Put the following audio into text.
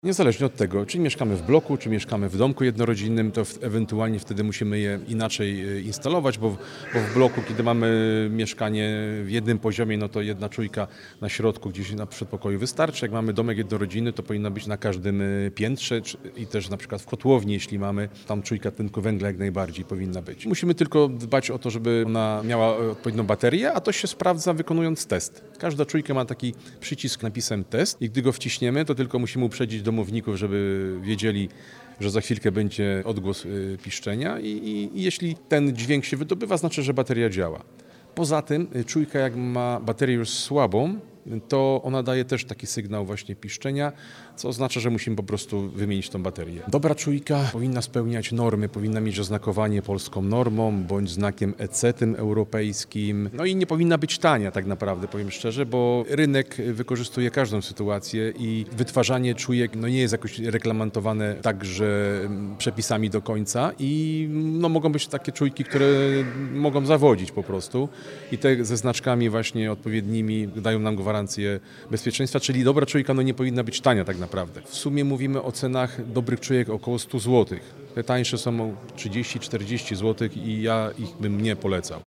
Niezależnie od tego, czy mieszkamy w bloku, czy mieszkamy w domku jednorodzinnym, to ewentualnie wtedy musimy je inaczej instalować, bo w bloku, kiedy mamy mieszkanie w jednym poziomie, no to jedna czujka na środku, gdzieś na przedpokoju wystarczy. Jak mamy domek jednorodzinny, to powinna być na każdym piętrze i też na przykład w kotłowni, jeśli mamy, tam czujka tlenku węgla jak najbardziej powinna być. Musimy tylko dbać o to, żeby ona miała odpowiednią baterię, a to się sprawdza wykonując test. Każda czujka ma taki przycisk z napisem test i gdy go wciśniemy, to tylko musimy uprzedzić domowników, żeby wiedzieli, że za chwilkę będzie odgłos piszczenia i jeśli ten dźwięk się wydobywa, znaczy, że bateria działa. Poza tym czujka, jak ma baterię już słabą, to ona daje też taki sygnał właśnie piszczenia, co oznacza, że musimy po prostu wymienić tą baterię. Dobra czujka powinna spełniać normy, powinna mieć oznakowanie polską normą bądź znakiem EC, tym europejskim. No i nie powinna być tania tak naprawdę, powiem szczerze, bo rynek wykorzystuje każdą sytuację i wytwarzanie czujek nie jest jakoś reglamentowane także przepisami do końca i mogą być takie czujki, które mogą zawodzić po prostu i te ze znaczkami właśnie odpowiednimi dają nam gwarancję bezpieczeństwa, czyli dobra czujka nie powinna być tania tak naprawdę. W sumie mówimy o cenach dobrych czujek około 100 zł. Te tańsze są 30-40 zł i ja ich bym nie polecał.